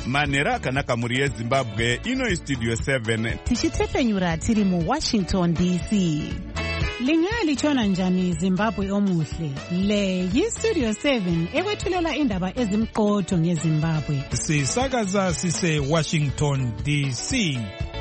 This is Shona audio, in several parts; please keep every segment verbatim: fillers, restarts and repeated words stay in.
Manhero akanaka muri yeZimbabwe, ino iStudio seven. Tichitefenyura tiri mu Washington D C. Lingali chona njani Zimbabwe omuhle. Le yiStudio seven ekwethulela indaba ezimqotho ngeZimbabwe. Sisakaza sise Washington D C.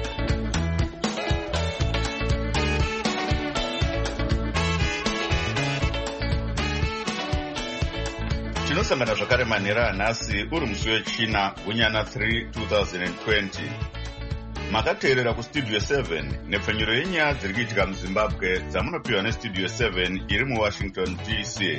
Tinosangana zvakare manhero anhasi uri musi wechina gunyana three twenty twenty. Makateerera kuStudio seven nepfenyuro yenyaya dziri kuitika muZimbabwe dzamunopiwa neStudio seven iri muWashington D C.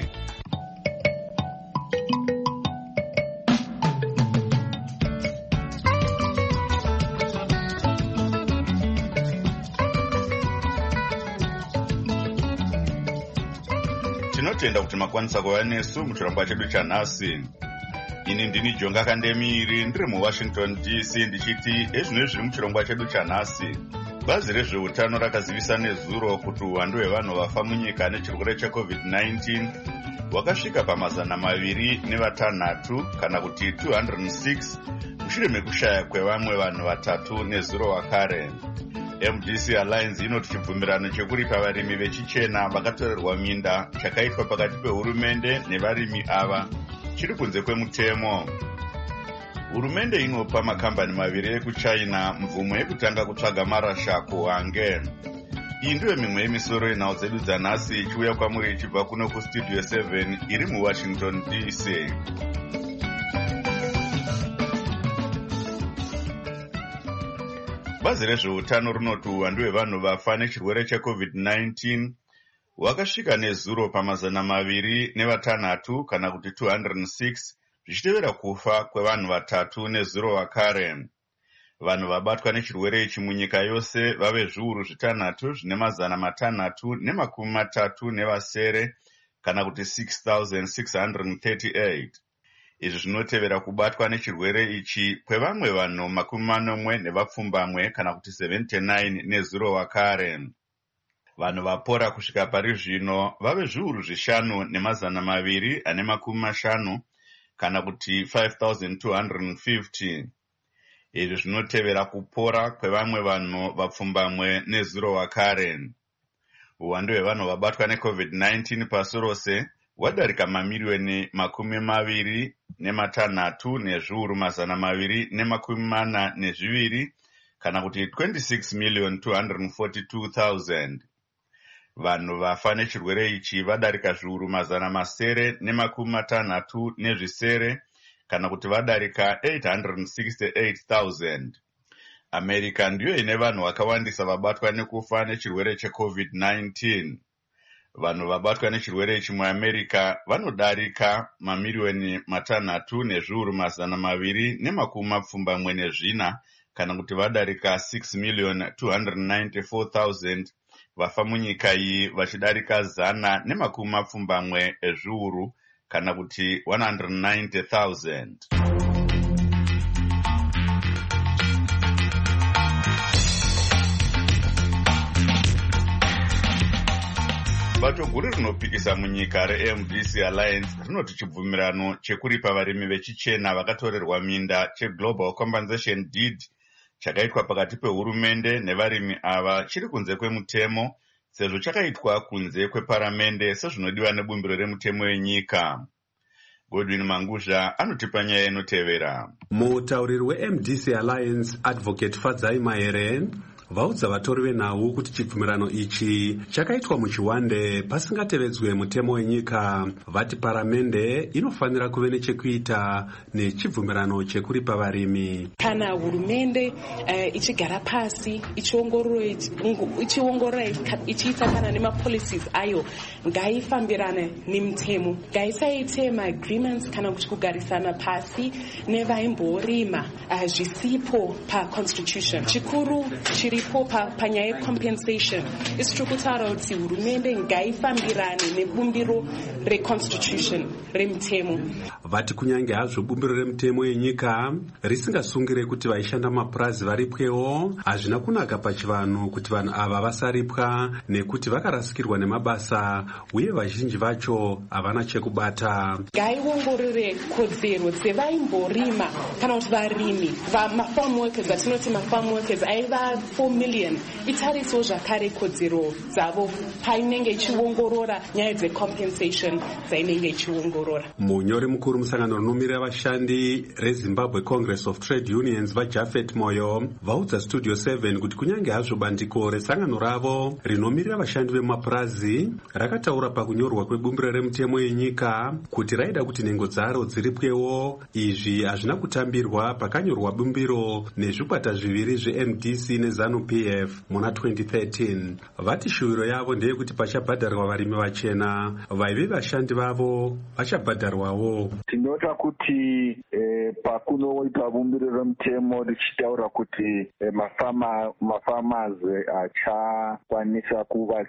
Tinotenda kuti makwanisa kuva nesu muchirongwa chedu chanhasi. Ini ndini Jonga Kandemiri ndiri muWashington D C ndichiti ezvinoi zviri muchirongwa chedu chanhasi. Bazi rezveutano rakazivisa nezuro kuti uwandu hwevanhu vafa munyika nechirwere cheCovid nineteen wakasvika pamazana maviri nevatanhatu kana kuti two hundred six mushure mekushaya kwevamwe vanhu vatatu nezuro wakare. M D C Alliance inoti chibvumirano chekuripa varimi vechichena vakatorerwa minda chakaitwa pakati pehurumende nevarimi ava chiri kunze kwemutemo. Hurumende inopa makambani maviri ekuChina mvumo yekutanga kutsvaga marasha kuHwange. Iyi ndiyo mimwe yemisoro yenhau dzedu dzanhasi ichiuya kwamuri ichibva kuno kuStudio seven iri muWashington D C. Bazi rezveutano rinoti uwandu hwevanhu vafa nechirwere cheCovid nineteen wakasvika nezuro pamazana maviri nevatanhatu kana kuti two hundred six zvichitevera kufa kwevanhu vatatu nezuro wakare. Vanhu vabatwa nechirwere ichi munyika yose vave zviuru zvitanhatu zvine mazana matanhatu nemakumi matatu nevasere kana kuti six thousand six hundred thirty-eight. Izvi zvinotevera kubatwa nechirwere ichi kwevamwe vanhu makumi manomwe nevapfumbamwe kana kuti seventy-nine nezuro wakare. Vanhu vapora kusvika pari zvino vave zviuru zvishanu nemazana maviri ane makumi mashanu kana kuti five thousand two hundred fifty. Izvi zvinotevera kupora kwevamwe vanhu vapfumbamwe nezuro wakare. Uwandu hwevanhu vabatwa neCovid nineteen pasi rose wadarika mamiriyoni makumi maviri nematanhatu nezviuru mazana maviri nemakumi mana nezviviri kana kuti twenty-six million two hundred forty-two thousand. Vanhu vafa nechirwere ichi vadarika zviuru mazana masere nemakumi matanhatu nezvisere kana kuti vadarika eight hundred sixty-eight thousand. America ndiyo ine vanhu vakawandisa vabatwa nekufa nechirwere cheCovid nineteen. Vanhu vabatwa nechirwere ichi muAmerica vanodarika mamiriyoni matanhatu nezviuru mazana maviri nemakumi mapfumbamwe nezvina kana kuti vadarika six million two hundred ninety-four thousand. Vafa munyika iyi vachidarika zana nemakumi mapfumbamwe ezviuru kana kuti one hundred ninety thousand. Bato guru rinopikisa munyika reM D C Alliance rinoti chibvumirano chekuripa varimi vechichena vakatorerwa minda cheGlobal Compensation Deed chakaitwa pakati pehurumende nevarimi ava chiri kunze kwemutemo sezvo chakaitwa kunze kweparamende sezvinodiwa nebumbiro remutemo wenyika. Godwin Manguzha anotipa nyaya inotevera. Mutauriri weM D C Alliance Advocate Fadzai Mahere vaudza vatori venhau kuti chibvumirano ichi chakaitwa muchiwande pasingatevedzwe mutemo wenyika. Vati paramende inofanira kuve nechekuita nechibvumirano chekuripa varimi. Kana hurumende uh, ichigara pasi ichiongorora ichiita kana nemapolicies ayo ngaifambirane nemutemo, ngaisaite maagreements kana kuti kugarisana pasi nevaimborima uh, zvisipo paconstitution. Chikuru chiri zviripo panyaya yecompensation isi tiri kutaura kuti hurumende ngaifambirane nebumbiro reconstitution remutemo. Vati kunyange hazvo bumbiro remutemo yenyika risingasungire kuti vaishanda mapurazi varipwewo, hazvina kunaka pachivanhu kuti vanhu ava vasaripwa nekuti vakarasikirwa nemabasa uye vazhinji vacho havana chekubata. Ngaiongorore kodzero dzevaimborima kana kuti varimi mafarm workers, vatinoti mafarm workers aiva four million, itarisewo zvakare kodzero dzavo painenge ichiongorora nyaya dzecompensation dzainenge ichiongorora. Munyori mukuru musangano rinomirira vashandi reZimbabwe Congress of Trade Unions vaJafet Moyo vaudza Studio seven kuti kunyange hazvo bandiko resangano ravo rinomirira vashandi vemapurazi rakataura pakunyorwa kwebumbiro remutemo yenyika kuti raida kuti nhengo dzaro dziripwewo, izvi hazvina kutambirwa pakanyorwa bumbiro nezvikwata zviviri zveM D C neZANU P F muna twenty thirteen. Vati shuwiro yavo ndeyekuti pachabhadharwa varimi vachena, vaive vashandi vavo vachabhadharwawo. Tinoda kuti eh, pakunoitwa bumbiro remutemo richitaura kuti eh, mafama mafarmers achakwanisa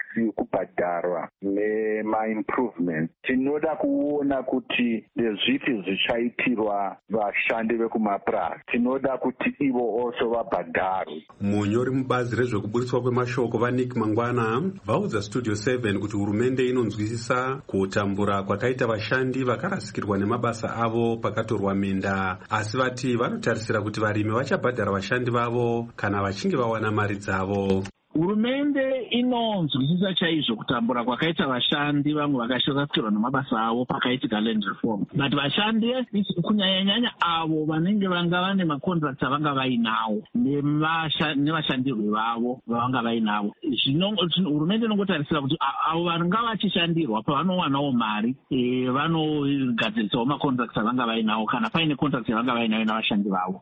kubhadharwa nema-improvement. Tinoda kuona kuti ndezvipi zvichaitirwa vashandi vekumapurazi. Tinoda kuti ivo also vabhadharwe. Munyori mubazi rezvekuburitswa kwemashoko vaNick Mangwana vaudza Studio seven kuti hurumende inonzwisisa kutambura kwakaita vashandi vakarasikirwa nemabasa avo pakatorwa minda, asi vati vanotarisira kuti varimi vachabhadhara vashandi vavo kana vachinge vawana mari dzavo. Hurumende inonzwisisa chaizvo kutambura kwakaita vashandi vamwe vakasharasikirwa nemabasa avo pakaitika land reform, but vashandi kunyanyanyanya avo vanenge vanga vane macontracts avanga vainawo nevashandirwe vavo vavanga vainawo, hurumende inongotarisira kuti avo vanga vachishandirwa pavanowanawo mari vanogadzirisawo macontracts avanga vainawo kana paine contracts avanga vainawo navashandi vavo.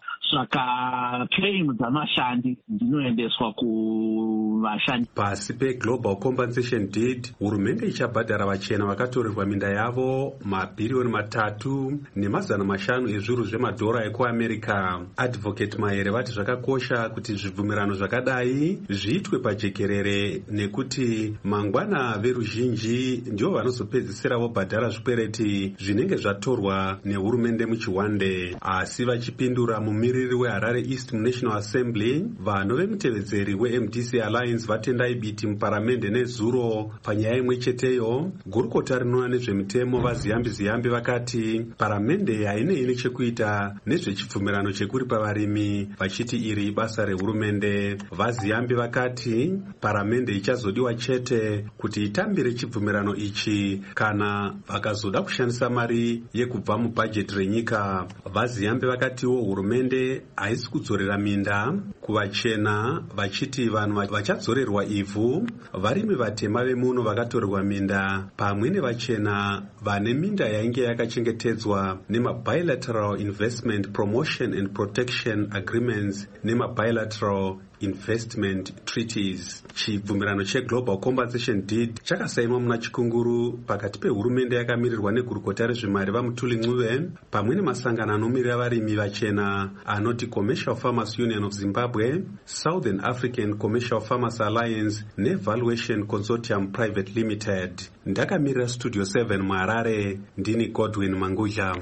Saka claim dzamashandi dzinoendeswa ku vashandi. Pasi peGlobal Compensation Deed, hurumende ichabhadhara vachena vakatorerwa minda yavo mabhiriyoni matatu nemazana mashanu ezviuru zvemadhora ekuAmerica. Advocate Maere vati zvakakosha kuti zvibvumirano zvakadai zviitwe pajekerere nekuti mangwana veruzhinji ndivo vanozopedzisira vobhadhara zvikwereti zvinenge zvatorwa nehurumende muchiwande. Asi vachipindura mumiriri weHarare East National Assembly, vanhu vemutevedzeri weM D C Alliance vatendai biti muparamende nezuro panyaya imwe cheteyo. Gurukota rinoona nezvemitemo vaZiyambi Ziyambi vakati paramende hainei nechekuita nezvechibvumirano chekuripa varimi, vachiti iri basa rehurumende. VaZiyambi vakati paramende ichazodiwa chete kuti itambire chibvumirano ichi kana vakazoda kushandisa mari yekubva mubhajeti renyika. VaZiyambi vakatiwo hurumende haisi kudzorera minda kuvachena, vachiti vanhu vachadzorerwa ivhu, varimi vatema vemuno vakatorerwa minda pamwe nevachena vane minda yainge yakachengetedzwa nemabilateral investment promotion and protection agreements nemabilateral investment treaties. Chibvumirano cheGlobal Compensation Deed chakasainwa muna chikunguru pakati pehurumende yakamirirwa negurukota rezvimari vaMutuli Ncube pamwe nemasangano anomirira varimi vachena anoti Commercial Farmers Union of Zimbabwe, Southern African Commercial Farmers Alliance neValuation Consortium Private Limited. Ndakamirira Studio seven muHarare, ndini Godwin Mangudla.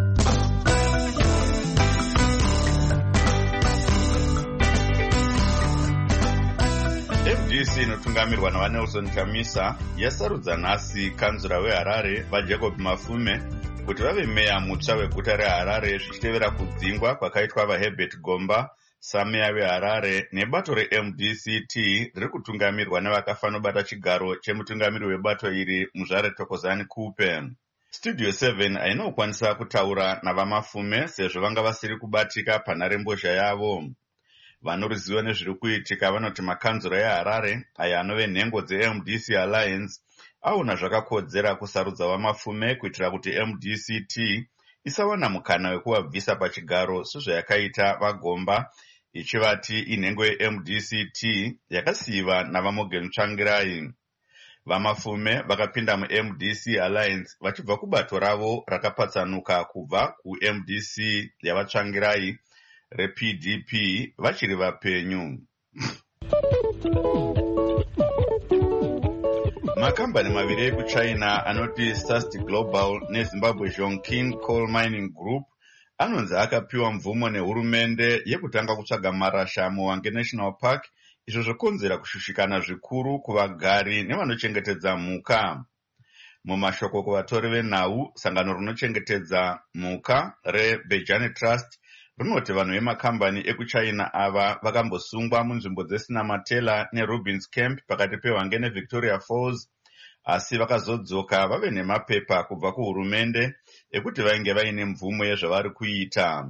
M D C inotungamirwa navaNelson Chamisa yasarudza nhasi kanzura weHarare vaJacob Mafume kuti vave meya mutsva weguta reHarare, zvichitevera kudzingwa kwakaitwa vaHerbert Gomba sameya veHarare nebato reM D C T riri kutungamirwa nevakafanobata chigaro chemutungamiri webato iri Muzvare Thokozani Kupe. Studio seven ainokwanisa kutaura navaMafume sezvo vanga vasiri kubatika panharembozha yavo. Vanoruziva nezviri kuitika vanoti makanzura eHarare aya anove nhengo dzeM D C Alliance aona zvakakodzera kusarudza vaMafume kuitira kuti M D C T isawana mukana wekuvabvisa pachigaro sezvayakaita vaGomba, ichivati inhengo yeM D C T yakasiyiwa navaMorgan Tsvangirai. VaMafume vakapinda muM D C Alliance vachibva kubato ravo rakapatsanuka kubva kuM D C yavaTsvangirai reP D P vachiri vapenyu. Makambani maviri ekuchina anoti Sasti Global neZimbabwe Zhongqing Coal Mining Group anonzi akapiwa mvumo nehurumende yekutanga kutsvaga marasha muHwange National Park, izvo zvokonzera kushushikana zvikuru kuvagari nevanochengetedza mhuka. Mumashoko kuvatori venhau, sangano rinochengetedza mhuka reBejani Trust rinoti vanhu vemakambani ekuchina ava vakambosungwa munzvimbo dzeSinamatela neRubins Camp pakati peHwange neVictoria Falls, asi vakazodzoka vave nemapepa kubva kuhurumende ekuti vainge vaine mvumo yezvavari kuita.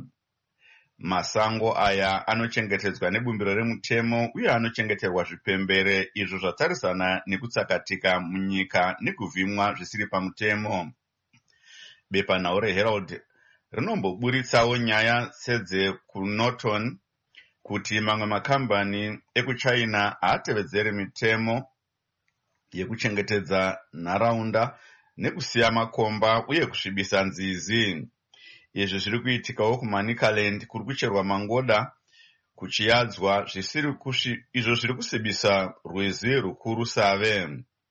Masango aya anochengetedzwa nebumbiro remutemo uye anochengeterwa zvipembere izvo zvatarisana nekutsakatika munyika nekuvhimwa zvisiri pamutemo. Bepanhau reHerald rinomboburitsawo nyaya sedzekuNorton kuti mamwe makambani ekuchina haatevedzeri mitemo yekuchengetedza nharaunda nekusiya makomba uye kusvibisa nzizi. Izvi zviri kuitikawo kuManicaland kuri kucherwa mangoda kuchiadzwa izvo zviri kusibisa rwizi rukuru Save.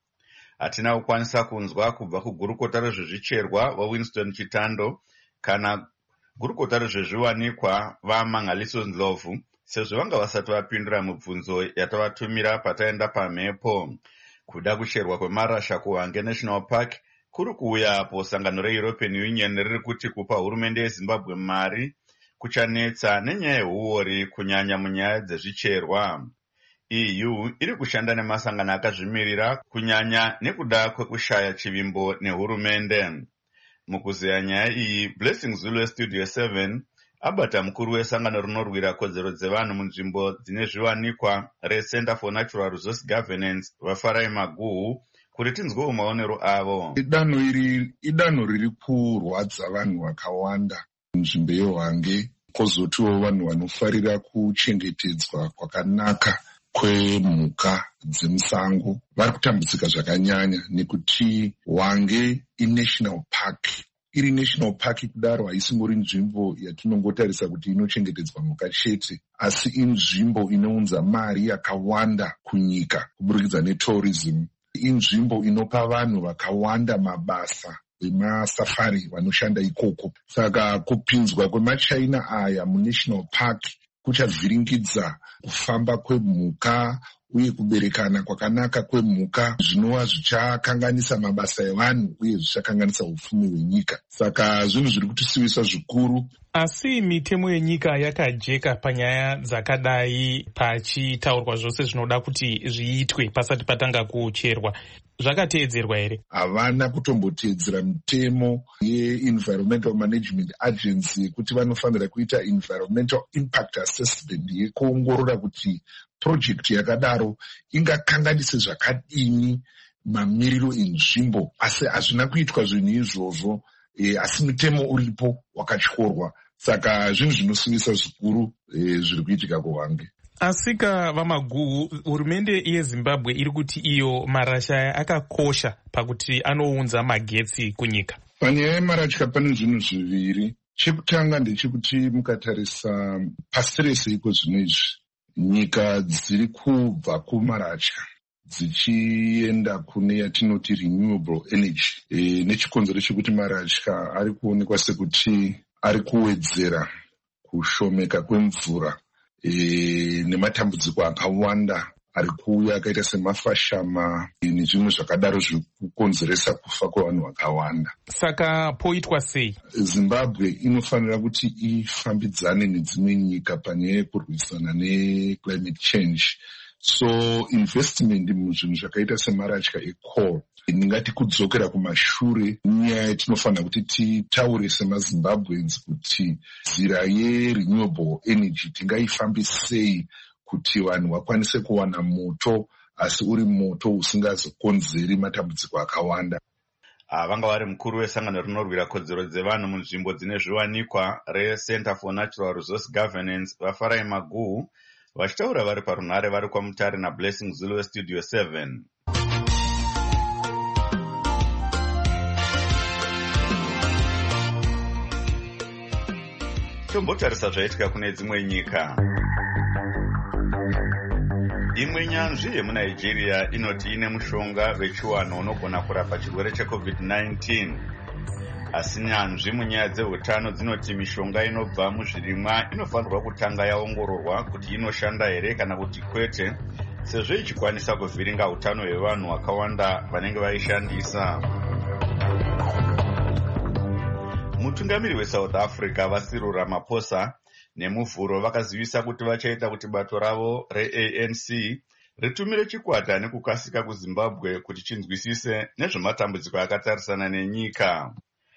Hatina kukwanisa kunzwa kubva kugurukota rezvezvicherwa vaWinston Chitando kana gurukota rezvezviwanikwa vaMangaliso Ndlovu, sezvo vanga vasati vapindura mibvunzo yatavatumira pataenda pamhepo. Kuda kucherwa kwemarasha kuHwange National Park kuri kuuya apo sangano reEuropean Union riri kuti kupa hurumende yeZimbabwe mari kuchanetsa nenyaya yehuori kunyanya munyaya dzezvicherwa. E U iri kushanda nemasangano akazvimirira kunyanya nekuda kwekushaya chivimbo nehurumende. Mukuzeya nyaya iyi, Blessing Zulu Studio seven abata mukuru wesangano rinorwira kodzero dzevanhu munzvimbo dzine zviwanikwa reCenter for Natural Resource Governance vaFarai Maguhu kuti tinzwewo maonero avo. Idanho iri idanho riri kurwadza vanhu vakawanda munzvimbo yeHwange, kwozotiwo vanhu vanofarira kuchengetedzwa kwakanaka kwemhuka dzemusango vari kutambudzika zvakanyanya nekuti Hwange iNational Park. Iri National Park kudaro haisingori nzvimbo yatinongotarisa kuti inochengetedzwa mhuka chete, asi inzvimbo inounza mari yakawanda kunyika kuburikidza netourism. Inzvimbo inopa vanhu vakawanda mabasa vemasafari vanoshanda ikoko. Saka kupinzwa kwemachina aya muNational Park kuchavhiringidza kufamba kwemhuka uye kuberekana kwakanaka kwemhuka, zvinova zvichakanganisa mabasa evanhu uye zvichakanganisa upfumi hwenyika. Saka zvinhu zviri kutisivisa zvikuru. Asi mitemo yenyika yakajeka panyaya dzakadai pachitaurwa zvose zvinoda kuti zviitwe pasati patanga kucherwa. Zvakateedzerwa here? Havana kutomboteedzera mitemo yeEnvironmental Management Agency yekuti vanofanira kuita environmental impact assessment yekuongorora kuti project yakadaro ingakanganise zvakadini mamiriro enzvimbo, asi hazvina kuitwa zvinhu izvozvo. E, asi mitemo uripo wakatyorwa. Saka zvinhu zvinosivisa zvikuru e, zviri kuitika kuHwange. Asika vaMaguhu, hurumende yeZimbabwe iri kuti iyo marasha aya akakosha pakuti anounza magetsi kunyika. Panyaya yemarasha pane zvinhu zviviri. Chekutanga ndechekuti mukatarisa pasi rese iko zvino izvi, nyika dziri kubva kumarasha dzichienda kune yatinoti renewable energy. E, nechikonzero chekuti marasha ari kuonekwa sekuti ari kuwedzera kushomeka kwemvura e, nematambudziko akawanda ari kuuya akaita semafashama e, nezvimwe zvakadaro zviri kukonzeresa kufa kwevanhu vakawanda. Saka poitwa sei? Zimbabwe inofanira kuti ifambidzane nedzimwe nyika panyaya yekurwisana neclimate change. So investment muzvinhu zvakaita semarasha ecoal ndingati kudzokera kumashure. Nyaya yatinofanira kuti titaure semaZimbabweans kuti nzira yerenewable energy tingaifambisei kuti vanhu vakwanise kuwana moto, asi uri moto usingazokonzeri matambudziko akawanda. Vanga vari mukuru wesangano rinorwira kodzero dzevanhu munzvimbo dzine zviwanikwa reCenter for Natural Resource Governance vaFarai Maguhu vachitaura vari parunhare vari kwaMutare naBlessing Zulu Studio seven. Tombotarisa zvaitika kune dzimwe nyika. Imwe imwe nyanzvi yemunigeria inoti ine mushonga wechiwano unogona kurapa chirwere checovid nineteen, asi nyanzvi munyaya dzeutano dzinoti mishonga inobva muzvirimwa inofanirwa kutanga yaongororwa kuti inoshanda here kana kuti kwete, sezvo ichikwanisa kuvhiringa utano hwevanhu vakawanda vanenge vaishandisa. Mutungamiri weSouth Africa Cyril Ramaphosa nemuvhuro vakazivisa kuti vachaita kuti bato ravo re-A N C ritumire chikwata nekukasika kuZimbabwe kuti chinzwisise nezvematambudziko akatarisana nenyika.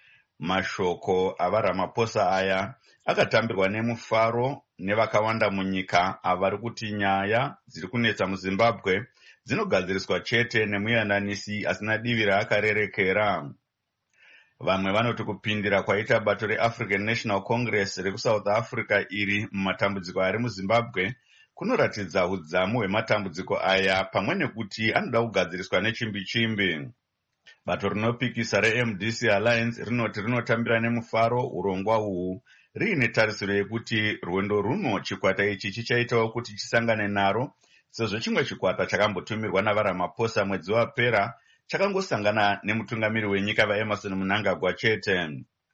Mashoko avaRamaphosa aya akatambirwa nemufaro nevakawanda munyika avari kuti nyaya dziri kunetsa muZimbabwe dzinogadziriswa chete nemuyananisi asina divi raakarerekera. Vamwe vanoti kupindira kwaita bato reAfrican National Congress rekuSouth Africa iri mumatambudziko ari muZimbabwe kunoratidza udzamu hwematambudziko aya pamwe nekuti anoda kugadziriswa nechimbi-chimbi. Bato rinopikisa reM D C Alliance rinoti rinotambira nemufaro urongwa uhu riine tarisiro yekuti rwendo runo chikwata ichi chichaitawo kuti chisangane naro, sezvo chimwe chikwata chakambotumirwa navaRamaphosa mwedzi wapera chakangosangana nemutungamiri wenyika vaEmerson Mnangagwa chete.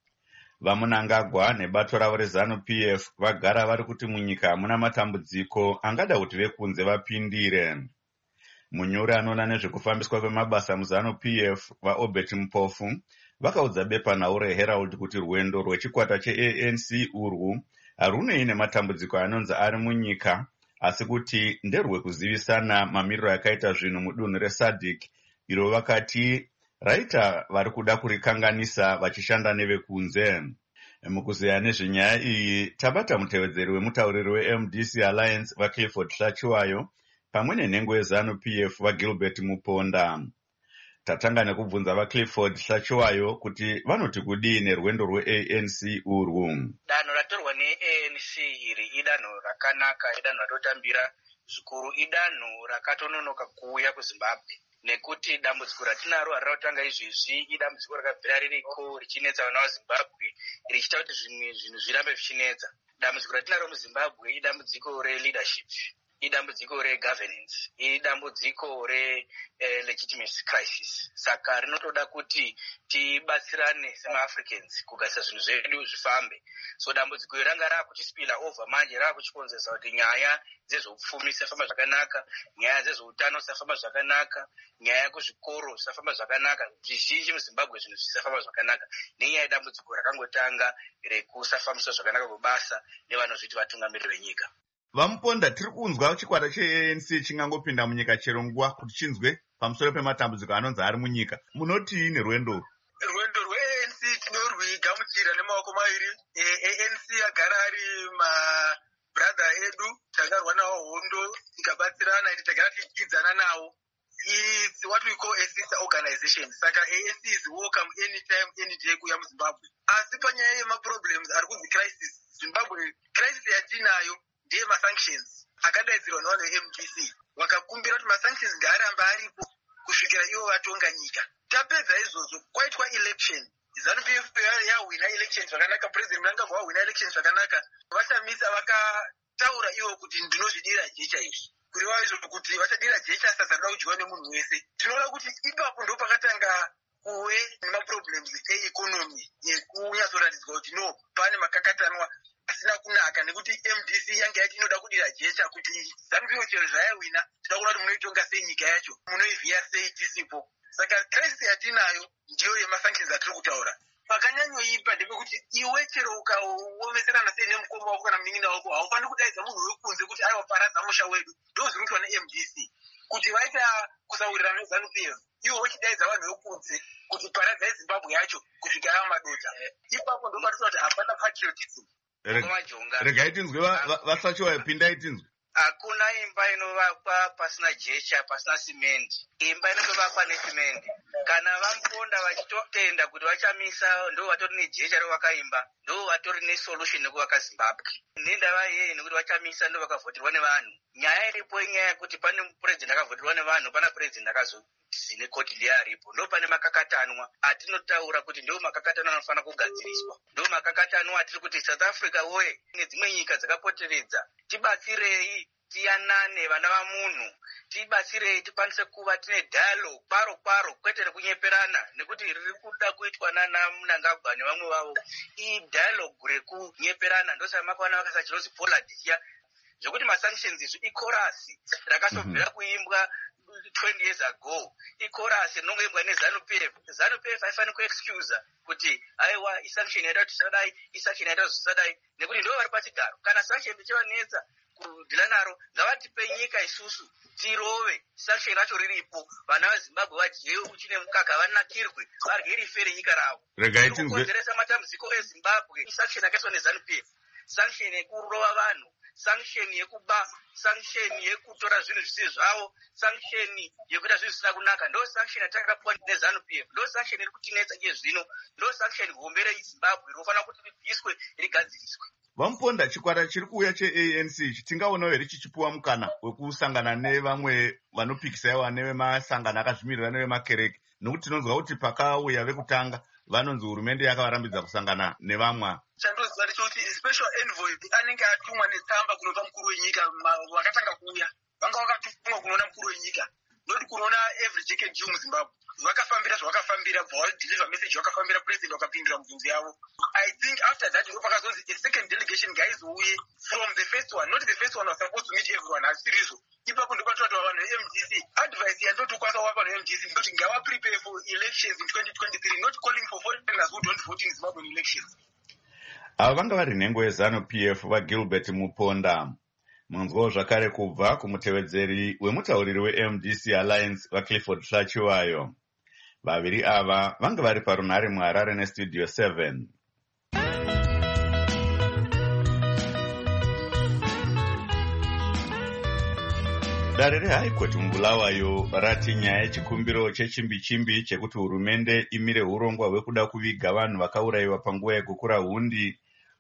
VaMnangagwa nebato ravo reZanu P F vagara vari kuti munyika hamuna matambudziko angada kuti vekunze vapindire. Munyori anoona nezvekufambiswa kwemabasa muZanu P F vaObert Mpofu vakaudza bepanhau reHerald kuti rwendo rwechikwata che-A N C urwu harunei nematambudziko anonzi ari munyika, asi kuti nderwekuzivisana mamiriro akaita zvinhu mudunhu reSADC iro vakati raita vari kuda kurikanganisa vachishanda nevekunze. Mukuzeya nezvenyaya iyi tabata mutevedzeri wemutauriri weM D C Alliance vaClifford Hlachiwayo pamwe nenhengo yeZanu P F vaGilbert Muponda. Tatanga nekubvunza vaClifford Hlachiwayo kuti vanoti kudii nerwendo rwe-A N C urwu. Danho ratorwa ne-A N C iri idanho rakanaka, idanho ratotambira zvikuru, idanho rakatononoka kuuya kuZimbabwe, nekuti dambudziko ratinaro harinotanga izvezvi idambudziko rakabvira ririko richinetsa vana vaZimbabwe richiita kuti zvimwe zvinhu zvirambe zvichinetsa. Dambudziko ratinaro muZimbabwe idambudziko re-leadership, idambudziko re-governance, idambudziko re-legitimacy crisis. Saka rinotoda kuti tibatsirane sema-Africans kugarisa zvinhu zvedu zvifambe. So dambudziko iri ranga raakuchispila over manje, raakuchikonzeresa kuti nyaya dzezveupfumi dzisafamba zvakanaka, nyaya dzezveutano dzisafamba zvakanaka, nyaya yekuzvikoro zisafamba zvakanaka, zvizhinji muZimbabwe zvinhu zvisafamba zvakanaka, nenyaya yedambudziko rakangotanga rekusafambiswa zvakanaka kwebasa nevanozviti vatungamiriri venyika. Vamuponda, tiri kunzwa chikwata che-A N C chingangopinda munyika chero nguva kuti chinzwe pamusoro pematambudziko anonzi ari munyika. Munotii nerwendo? Rwendo rwe-A N C tinorwigamuchira nemaoko mairi. A N C agara ari mabradha edu, takarwa nawo hondo tikabatsirana, ende tagara tichidzana nawo. It's what we call a sister organization. Saka A N C is welcome anytime, any day kuya muZimbabwe. Asi panyaya yemaproblems ari kunzi crisis, Zimbabwe crisis yatinayo ndiye masanctions akadaidzirwa nevano veM D C, vakakumbira kuti masanctions ngaarambe aripo kusvikira ivo vatonga nyika. Tapedza izvozvo kwaitwa election, ZANU P F yahwina election zvakanaka, President Mnangagwa wahwina election zvakanaka, vachamisa vakataura ivo kuti ndinozvidira jecha izvi, kureva izvo kuti vachadira jecha sasarida kudyiwa nemunhu wese. Tinoona kuti ipapo ndo pakatanga kuve nemaproblems eeconomy yekunyatsoratidzwa kuti no pane makakatanwa asina kunaka, nekuti M D C yange yati inoda kudira jecha kuti ZANU P F chero zvayawina tinoda kuona kuti munoitonga sei nyika yacho, munoivhiya sei tisipo. Saka crisis yatinayo ndiyo yemasanctions atiri kutaura. Pakanyanyoipa ndepekuti iwe chero ukaomeserana sei nemukoma wako kana munin'ina wako haufaniri kudaidza munhu wekunze kuti aiwa paradza musha wedu. Ndo zvinoitwa neM D C kuti vaita kusaurirana neZANU P F, iwo vachidaidza vanhu vekunze kuti paradza Zimbabwe yacho kusvika ava madota. Ipapo ndo patinoona kuti hapana patriotism. Regai tinzwe vaShlachiwayo, pindai tinzwe. Hakuna imba inovakwa pasina jecha, pasina simendi. Imba inotovakwa nesimende. Kana Vamuponda vachitotenda kuti vachamisa, ndo vatori nejecha rovaka imba, ndo vatori nesolution nekuvaka Zimbabwe. Nendava yeye nekuti vachamisa ndo vakavhoterwa nevanhu. Nyaya iripo inyaya yekuti pane president akavhoterwa nevanhu, pana president akazozine koti ndiye aripo. Ndo pane makakatanwa atinotaura kuti ndo makakatanwa anofanira kugadziriswa. Ndo makakatanwa atiri kuti South Africa woye nedzimwe nyika dzakapoteredza tibatsirei tiyanane vana vamunhu, tibatsirei tikwanise kuva tine dialogue kwaro kwaro kwete rekunyeperana, nekuti riri kuda kuitwa nana Mnangagwa nevamwe vavo. Iyi dialogue rekunyeperana ndosaka makaona vakasa chinonzi poladicia zvokuti masanctions izvi ikorasi rakasobvira kuimbwa twenty years ago. Ikorasi rinongoimbwa neZANU P F. ZANU P F haifaniri kuexcusa kuti aiwa isanction yaita kuti tisadai, isanction yaita kuti tisadai, nekuti ndo vari pachigaro. Kana sanction ichivanetsa kudhila naro, ngavatipe nyika isusu tirove sanction racho riripo, vana veZimbabwe vadye uchi nemukaka, vanakirwe varye rifere nyika ravo. Regai tinzwe kukonzeresa matambudziko eZimbabwe isanction yakaiswa neZANU P F, sanction yekurova vanhu, sanction yekuba, sanction yekutora zvinhu zvisi zvavo, sanction yekuita zvinhu zvisina kunaka. Ndo sanction yatakapuwa neZANU P F, ndo sanction iri kutinetsa iye zvino, ndo sanction hombe reZimbabwe rinofanira kuti ribviswe rigadziriswe. Vamuponda, chikwata chiri kuuya che-A N C chitingaonawo here chichipuwa mukana wekusangana nevamwe vanopikisaiwa nevemasangano akazvimirira nevemakereke, nokuti tinonzwa kuti pakauya vekutanga vanonzi hurumende yakavarambidza kusangana nevamwe. Chandoziva ndechekuti special envoy anenge atumwa netsamba kunobva mukuru wenyika vakatanga kuuya, vanga vakatumwa kunoona mukuru wenyika, noti kunoona every J K G muZimbabwe vakafambira zvavakafambira, deliver message vakafambira president vakapindura mubvunzo yavo. I think after that ndo pakazonzi a second delegation guys uye from the first one, not the first one was supposed to meet everyone as sirizo. Ipapo ndo patotwa vanhu ve-M D C advice yandotokwanisa kuva vanhu ve-M D C ndoti ngava prepare for elections in twenty twenty-three, not calling for foreigners who don't vote in Zimbabwean elections. Ava vanga vari nhengo yeZANU P F vaGilbert Muponda. Munzwawo zvakare kubva kumutevedzeri wemutauriri we-M D C Alliance vaClifford Hlachiwayo. Vaviri ava vanga vari parunhare muHarare neStudio seven. Dare reHigh Court muBulawayo rati nyaya yechikumbiro chechimbi-chimbi chekuti hurumende imire urongwa hwekuda kuviga vanhu vakaurayiwa panguva yekukura hundi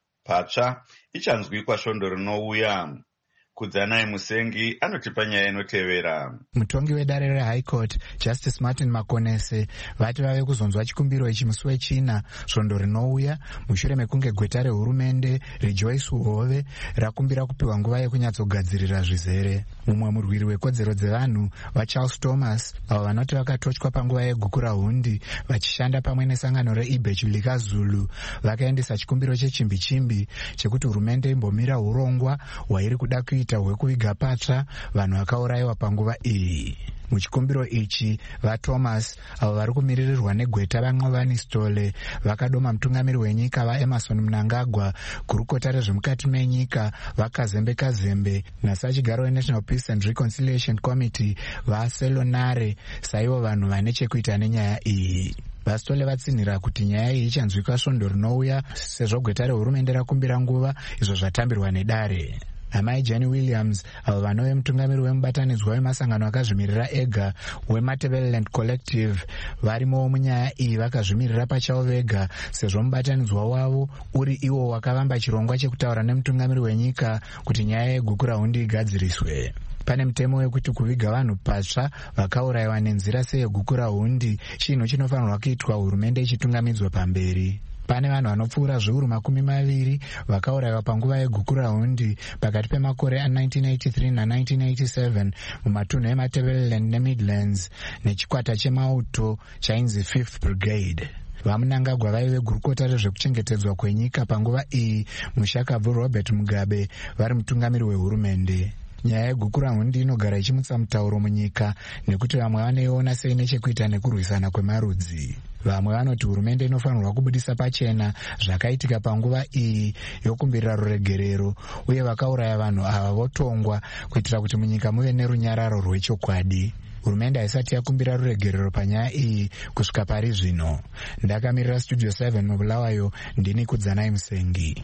patsva ichanzwikwa svondo rinouya. Kudzanai Musengi anotipa nyaya inotevera. Mutongi wedare reHigh Court Justice Martin Makonese vati vave kuzonzwa chikumbiro ichi musi wechina svondo rinouya mushure mekunge gweta rehurumende Rejoice Uhove rakumbira kupiwa nguva yekunyatsogadzirira zvizere. Mumwe murwiri wekodzero dzevanhu vaCharles Thomas avo vanoti vakatotywa panguva yegukura hundi vachishanda pamwe nesangano reIbech Likazulu vakaendesa chikumbiro chechimbi-chimbi chekuti hurumende imbomira urongwa hwairi kuda kuita hwekuviga patsva vanhu vakaurayiwa panguva iyi. Muchikumbiro ichi vaThomas avo vari kumiririrwa negweta vaNqovani Stole vakadoma mutungamiri wenyika vaEmmerson Mnangagwa, gurukota rezvemukati menyika vaKazembe Kazembe nasachigaro weNational Peace and Reconciliation Committee vaSelonare saivo vanhu vane chekuita nenyaya iyi. VaStole vatsinhira kuti nyaya iyi ichanzwikwa svondo rinouya sezvo gweta rehurumende rakumbira nguva izvo zvatambirwa nedare. Amai Jenny Williams avo vanove mutungamiri wemubatanidzwa wemasangano akazvimirira ega weMatabeleland Collective varimowo munyaya iyi vakazvimirira pachavo vega sezvo mubatanidzwa wavo uri iwo wakavamba chirongwa chekutaura nemutungamiri wenyika kuti nyaya yegukura hundi igadziriswe. Pane mutemo wekuti kuviga vanhu patsva vakaurayiwa nenzira seyegukura hundi chinhu chinofanirwa kuitwa hurumende ichitungamidzwa pamberi. Pane vanhu vanopfuura zviuru makumi maviri vakaurayiwa panguva yegukura hundi pakati pemakore a-nineteen eighty-three na-nineteen eighty-seven mumatunhu eMatabeleland neMidlands nechikwata chemauto chainzi Fifth Brigade. VaMnangagwa vaive gurukota rezvekuchengetedzwa kwenyika panguva iyi mushakabvu Robert Mugabe vari mutungamiri wehurumende. Nyaya yegukura hundi inogara ichimutsa mutauro munyika nekuti vamwe vaneiona seine chekuita nekurwisana kwemarudzi. Vamwe vanoti hurumende inofanirwa kubudisa pachena zvakaitika panguva iyi yokumbirira ruregerero uye vakauraya vanhu ava votongwa kuitira kuti munyika muve nerunyararo rwechokwadi. Hurumende haisati yakumbira ruregerero panyaya iyi kusvika pari zvino. Ndakamirira Studio seven muBulawayo, ndini Kudzanai Musengi.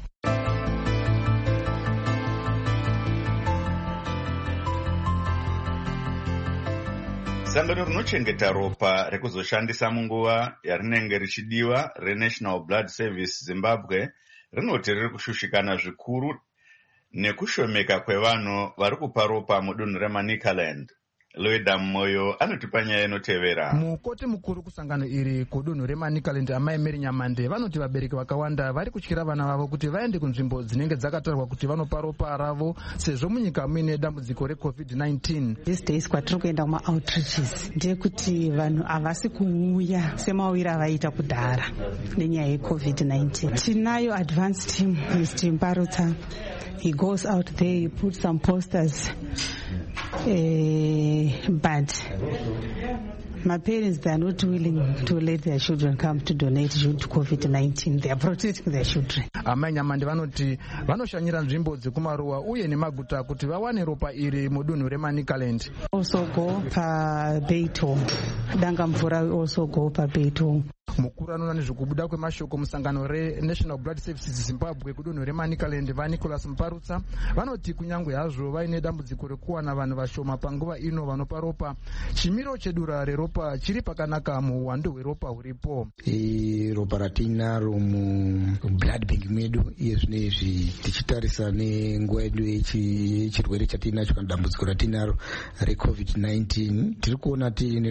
Sangano rinochengeta ropa rekuzoshandisa munguva yarinenge richidiwa reNational Blood Service Zimbabwe rinoti riri kushushikana zvikuru nekushomeka kwevanhu vari kupa ropa mudunhu reManicaland. Loida Moyo anotipa nyaya inotevera. Mukoti mukuru kusangano iri kudunhu reManicaland amaemeri Nyamande vanoti vabereki vakawanda vari kutyira vana vavo kuti vaende kunzvimbo dzinenge dzakatarwa kuti vanopa ropa ravo sezvo munyika muine dambudziko recovid nineteen. These days kwatiri kuenda kuma outreaches ndeyekuti vanhu havasi kuuya semauiro avaita kudhara nenyaya yecovid nineteen. Tinayo advanced team, Mister Mparutsa. He goes out there, he puts some posters, uh, but my parents, they are not willing to let their children come to donate due to COVID nineteen. They are protecting their children. Amai Nyamande vanoti vanoshanyira nzvimbo dzekumaruwa uye nemaguta kuti vawane ropa iri mudunhu reManicaland. Also go pa Beitou. Danga Mvura also go pa Beitou. Mukuru anoona nezvekubuda kwemashoko musangano reNational Blood Services Zimbabwe kudunhu reManicaland vaNicholas Mparutsa vanoti kunyange hazvo vaine dambudziko rekuwana vanhu vashoma panguva ino vanopa ropa, chimiro chedura reropa chiri pakanaka muuwandu hweropa huripo. E, ropa ratinaro mublood bank medu iye zvinezvi tichitarisa nenguva yedu yechirwere chatinacho kana dambudziko ratinaro recovid nineteen tiri kuona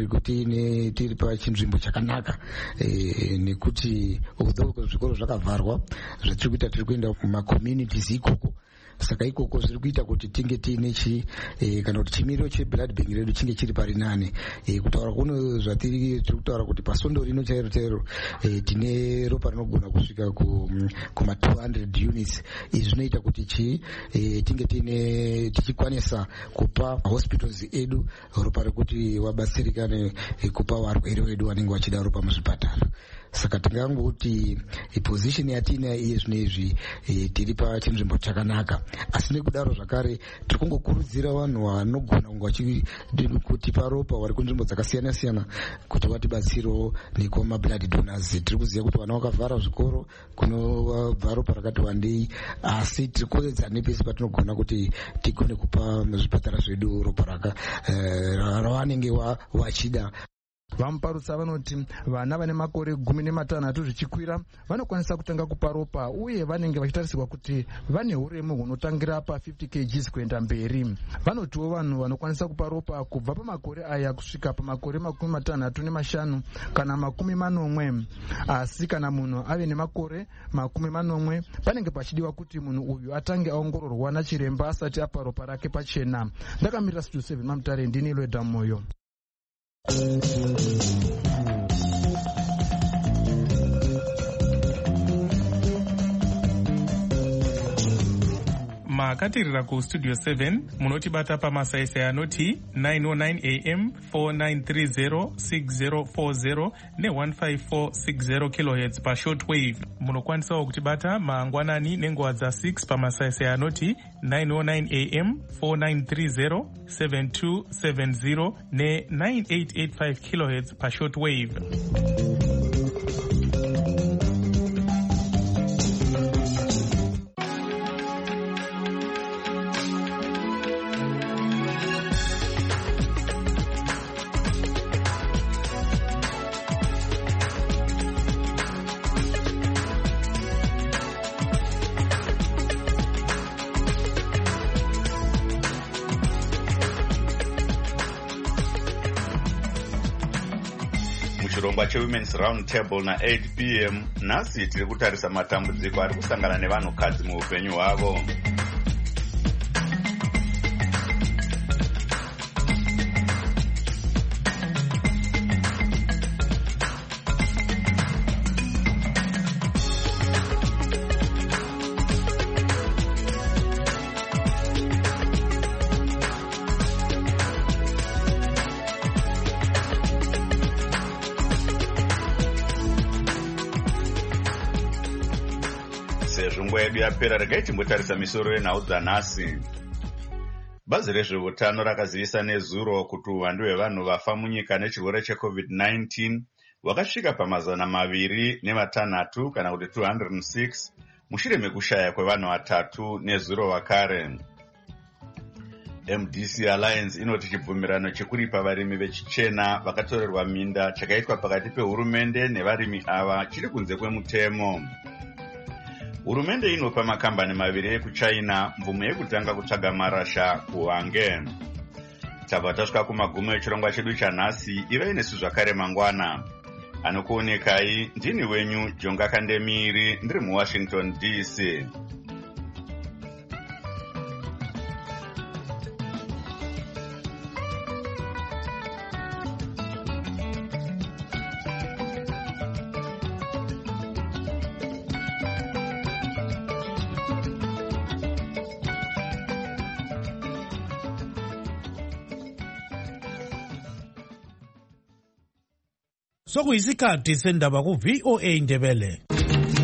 tiri pachinzvimbo chakanaka. E, nekuti although zvikoro zvakavharwa zvatiri kuita tiri kuenda kumacommunities ikoko, saka ikoko zviri kuita kuti tinge tiine chi e, kana kuti chimiro cheblood bank redu chinge chiri pari nane. E, kutaura kuno zvatiri tiri kutaura kuti pasondo rino chairo chairo e, tine ropa rinogona kusvika kuma two hundred units. Izvi zvinoita kuti chi e, tinge tiine tichikwanisa kupa hospitals edu ropa rekuti wabatsirikane e, kupa varwere vedu vanenge vachida ropa muzvipatara. Saka tingangoti position yatina iye zvinezvi e, tiri pachinzvimbo chakanaka, asi nekudaro zvakare tiri kungokurudzira vanhu vanogona kunge vachitipa ropa vari kunzvimbo dzakasiyana siyana kuti vatibatsirewo nekuma blood donors. Tiri kuziva kuti vana vakavhara zvikoro kunobva ropa rakati wandei, asi tiri kuedza nepesi patinogona kuti tigone kupa muzvipatara zvedu ropa ravanenge vachida. Vamparutsa vanoti vana vane makore gumi nematanhatu zvichikwira vanokwanisa kutanga kupa ropa uye vanenge vachitarisirwa kuti vane uremu hunotangira pa fifty kilograms kuenda mberi. Vanotiwo vanhu vanokwanisa kupa ropa kubva pamakore aya kusvika pamakore makumi matanhatu nemashanu kana makumi manomwe, asi kana munhu ave nemakore makumi manomwe panenge pachidiwa kuti munhu uyu atange aongororwa nachiremba asati apa ropa rake pachena. Ndakamirira Studio seven Mamutare, ndini Loida Moyo. makatirira kustudio seven munotibata pamasaisai anoti nine oh nine a m four nine three zero six zero four zero ne one five four six zero kilohertz pashortwave. Munokwanisawo kutibata mangwanani nenguva dza six pamasaisai anoti nine oh nine a m four nine three zero seven two seven zero ne nine eight eight five kilohertz pashortwave. Chirongwa cheWomen's Round Table na eight p m nhasi tiri kutarisa matambudziko ari kusangana nevanhukadzi muupenyu hwavo. Sezvungu yedu yapera, regai timbotarisa misoro yenhau dzanhasi. Bazi rezveutano rakazivisa nezuro kuti uwandu hwevanhu vafa munyika nechirwere checovid nineteen wakasvika pamazana maviri nematanhatu kana kuti two hundred six mushure mekushaya kwevanhu vatatu nezuro vakare. M D C Alliance inoti chibvumirano chekuripa varimi vechichena vakatorerwa minda chakaitwa pakati pehurumende nevarimi ava chiri kunze kwemutemo. Hurumende inopa makambani maviri ekuchina mvumo yekutanga kutsvaga marasha kuHwange. tabva tasvika kumagumo echirongwa chedu chanhasi. ivai nesu zvakare mangwana. Anokuonekai ndini wenyu Jonga Kandemiri, ndiri muWashington D C. Sokuyisikhathi sendaba ku V O A Ndebele.